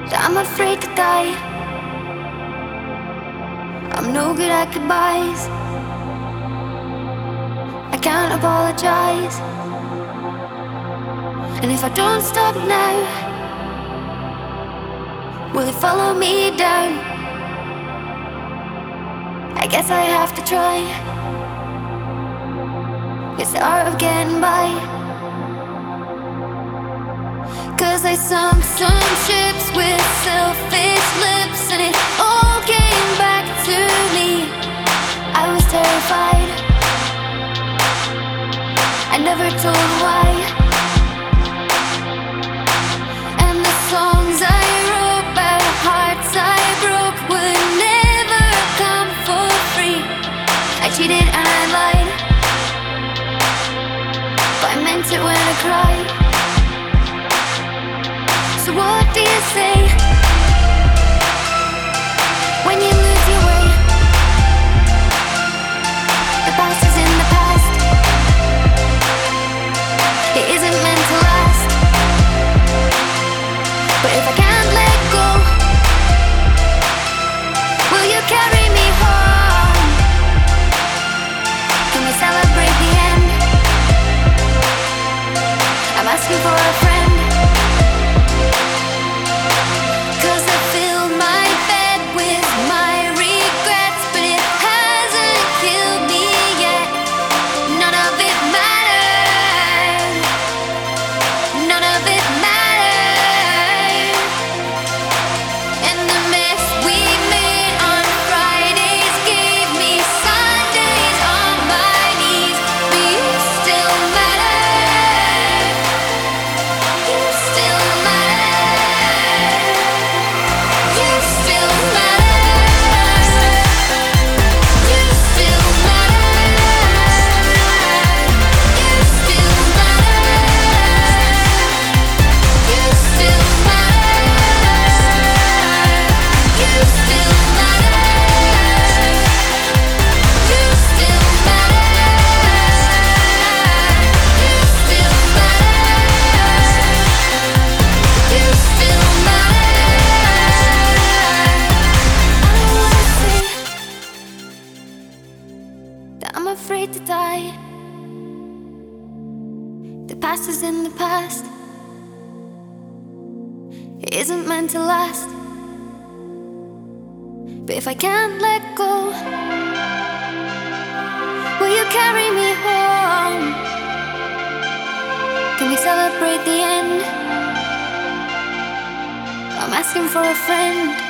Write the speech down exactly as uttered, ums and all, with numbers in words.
that I'm afraid to die. I'm no good at goodbyes. I can't apologize. And if I don't stop now, will it follow me down? I guess I have to try. It's the art of getting by. Cause I sunk some ships with selfish lips, and it all came back to me. I was terrified, I never told why. And the songs I wrote about hearts I broke would never come for free. I cheated and I lied, but I meant it when I cried. So what do you say when you lose your way? The past is in the past. It isn't meant to last. But if I can't let go, will you carry me home? Can we celebrate the end? I'm asking for a friend. Cause I filled my bed with my regrets, but it hasn't killed me yet. None of it mattered. None of it mattered. And the mess we made on Fridays gave me Sundays on my knees. But you still matter. You still matter. You still matter. You still matter. You still matter. You still matter. You still matter. You still matter. You still matter. That I'm afraid to die. The past is in the past. It isn't meant to last. But if I can't let go, will you carry me home? Can we celebrate the end? I'm asking for a friend.